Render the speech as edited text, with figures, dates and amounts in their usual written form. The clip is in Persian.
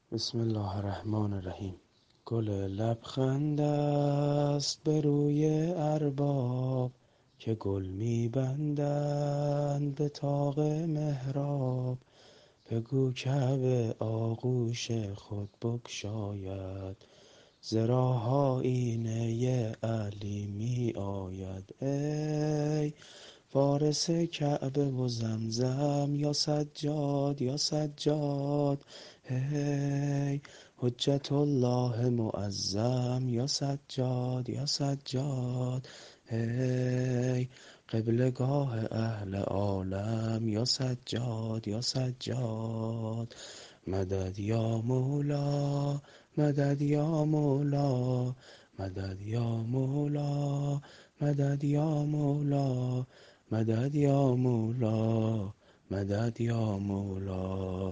بسم الله الرحمن الرحیم. گل لبخند است به روی ارباب، که گل میبندند به طاق محراب. بگو کعبه آغوش خود بگشاید، ز راه آیینه علی می آید. ای وارث کعبه و زمزم، یا سجاد یا سجاد. هی حجت الله معظم، یا سجاد یا سجاد. هی قبلگاه اهل عالم، یا سجاد یا سجاد. مدد یا مولا، مدد یا مولا، مدد یا مولا، مدد یا مولا، مدد یا مولا، مدد یا مولا.